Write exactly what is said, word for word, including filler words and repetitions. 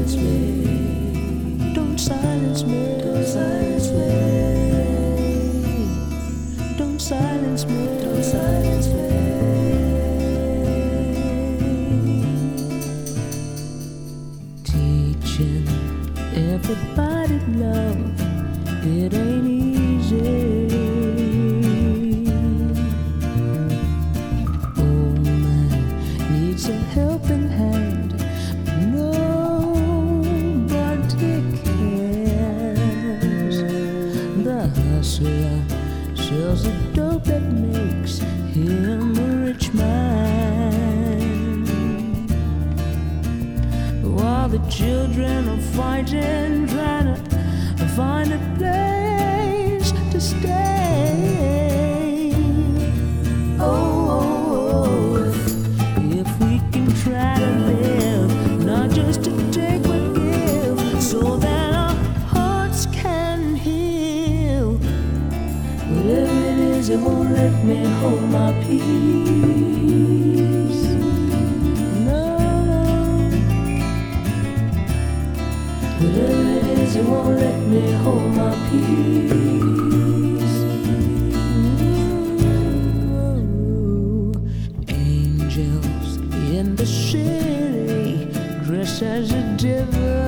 silence me. Don't silence me. Don't silence me. Don't silence me. Don't silence me. Teaching everybody love, it ain't easy. Oh man needs a helping hand, but nobody cares. The hustler sells the dope that makes him a rich man, while the children are fighting, trying to find a place to stay. Oh, oh, oh, if we can try to live, not just to take but give, so that our hearts can heal. Whatever it is, it won't let me hold my peace. No, Whatever it is, it won't let me hold my peace. Ooh, angels in the city, dressed as a devil.